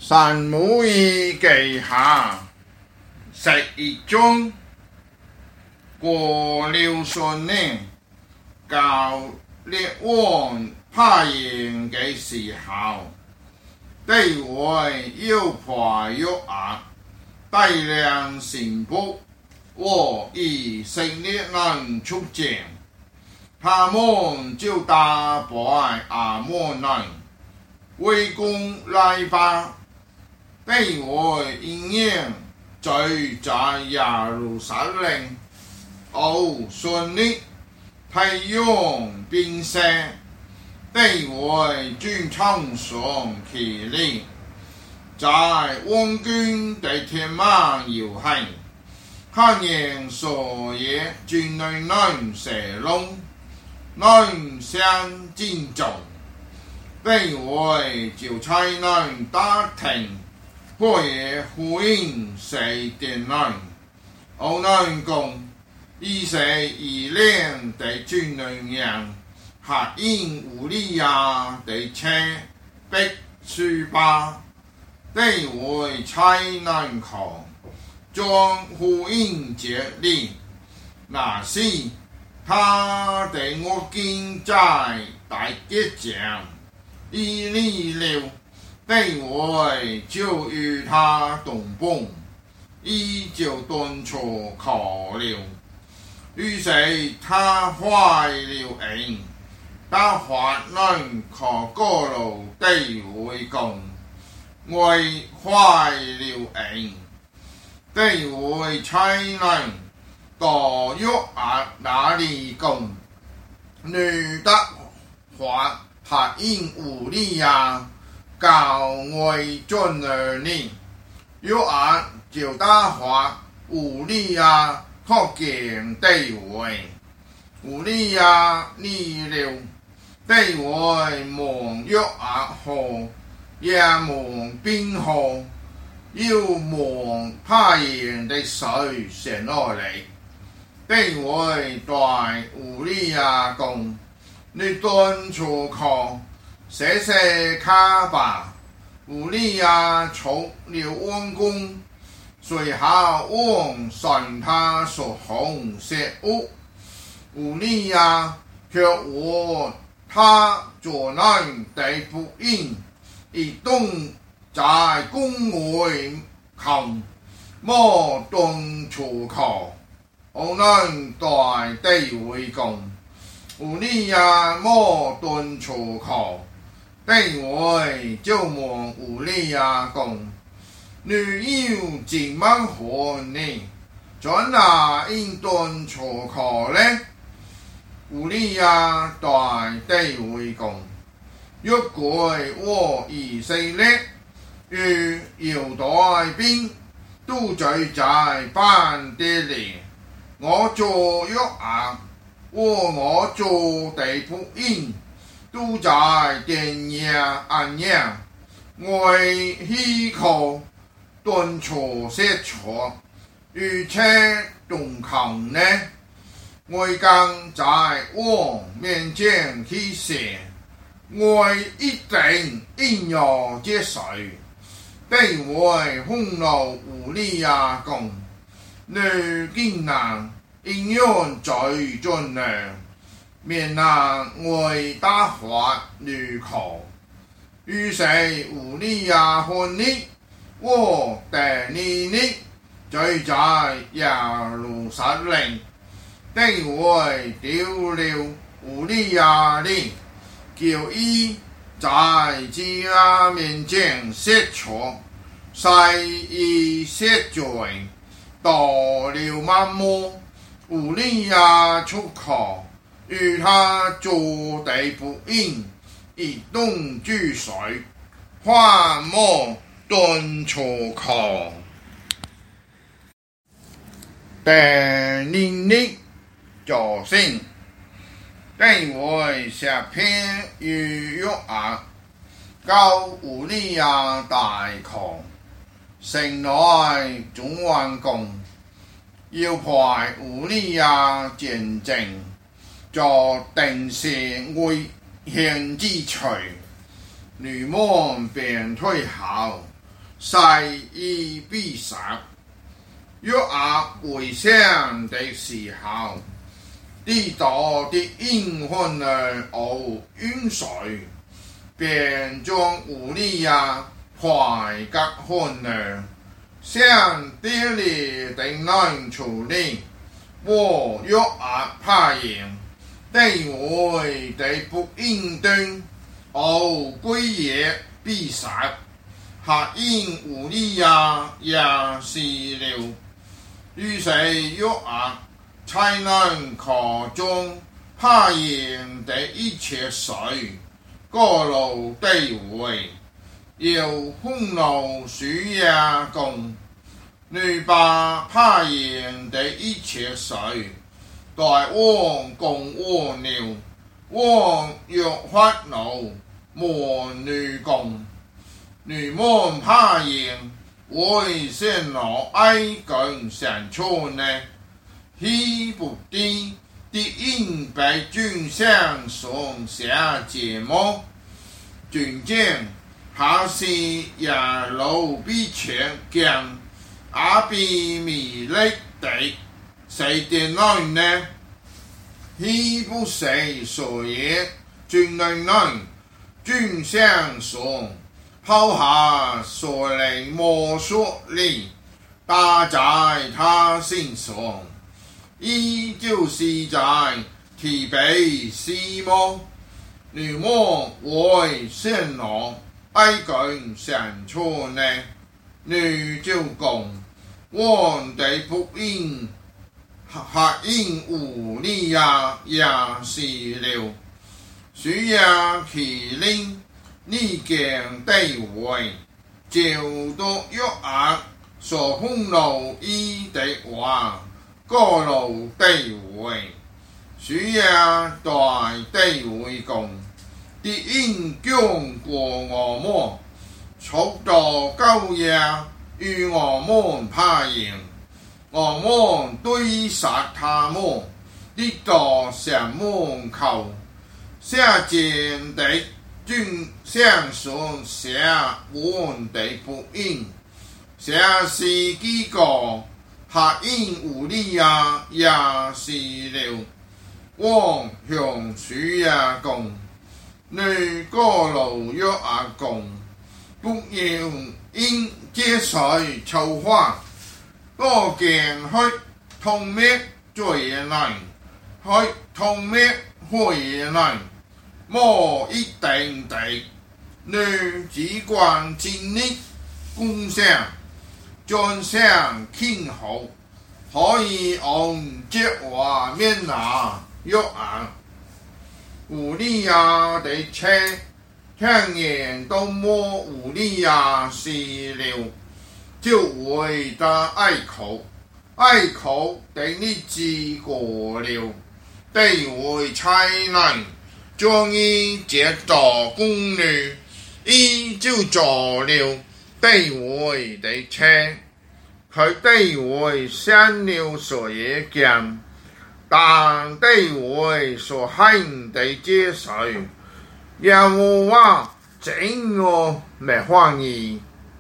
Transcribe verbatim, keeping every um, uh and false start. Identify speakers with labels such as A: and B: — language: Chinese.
A: 三母以记下，十一中，过了顺年，教列王派人嘅時候，地位又快又壓，大量臣僕和以色列人出征，他們就打敗亞捫人，圍攻拉巴。地位因然聚在耶路撒冷，奧順利太陽變色，地位轉長上其力，在王軍的天馬遊行，看見所有軍隊能射龍，能相競爭，地位就才能打停。或也呼應誰的人，我能講，以誰以量的軍人人，合應烏利亞的車逼書巴，地位才能抗，將呼應接力，那時他的我經在大結獎，伊利了。地位就與他同蹦，依就敦促考了。於是他壞了人，他發能可過了地位共，為壞了人，地位才能到約押那裏共，女的話合應烏利亞。教外進而呢，約押就打發烏利亞確見地位，烏利亞呢了地位蒙約押後，也蒙兵後，又蒙派人的手傳落嚟，地位對烏利亞講，你敦促佢。謝謝卡巴，烏利亞出了王宮，隨後王傳他所行事物，烏利亞卻和他做人的僕人，一同在宮外求，莫敦促佢，我能對地位講，烏利亞莫敦促佢。地位就望烏利亞講，你要怎麼看呢？在哪應敦促佢呢？烏利亞對地位講，若果我以色列與猶大兵都聚在班地裏，我做約押和我做地僕人。都在殿下安營，為希求敦促説錯，而且動抗呢，我更在王面前起誓，我一定應要接受。地位憤怒烏利亞講，你竟然應用罪進來。免那為打發女寇，於是烏利亞和你和第尼尼聚在耶路撒冷，地位丟了烏利亞的，叫伊在他面前説錯，使伊説罪，到了晚末，烏利亞出口。與他做地僕人，一同聚水，還莫敦促佢。第尼尼造成，地位下偏於約押，教烏利亞大抗，城內總王公，要派烏利亞見證。做定時危險之錘，女門便退後， 誓意必實。約押回鄉的時候，地道的應許呢偶應許，便將烏利亞派給看呢，向地里的難處理，和約押派人，地位的不應當，偶歸耶必實。下因烏利亞也死了。於是約押才能靠中派人的一切事，過路地位，又豐勞書亞公，你把派人的一切事，代王公我了，王約法奴莫女公，你們派人為什麼愛跟上錯呢？豈不知敵應被君上送下節目，君將還是亞羅比全將阿比米勒的誰的內呢？豈不是所言君內內君上送拋下所領魔術力打在他身上，依就是在提比西摩，你們為什麼愛跟上錯呢？你就講王的僕人下因烏利亞也死了，需要其令你將地位就到約押所豐勞伊的話，過路地位，需要在地位講，敵應將過我們，速度高壓與我們派人，我們對殺他們，跌到城門口，下見的君上送下王的僕人，下是幾個下因烏利亞也死了。王向書亞講，你過路約押講，不要因這些醜話，多見去通滅罪人，去通滅壞人。莫一定的，你只管盡力攻上，將上傾好，可以按這話面拿約押。烏利亞的車，聽見都摸烏利亞死了，就為他哀哭，哀哭的日子過了，地位才能將伊接到宮裏，伊就做了地位的車，佢地位上了所也見，但地位所行的這事，耶和華真我沒歡喜。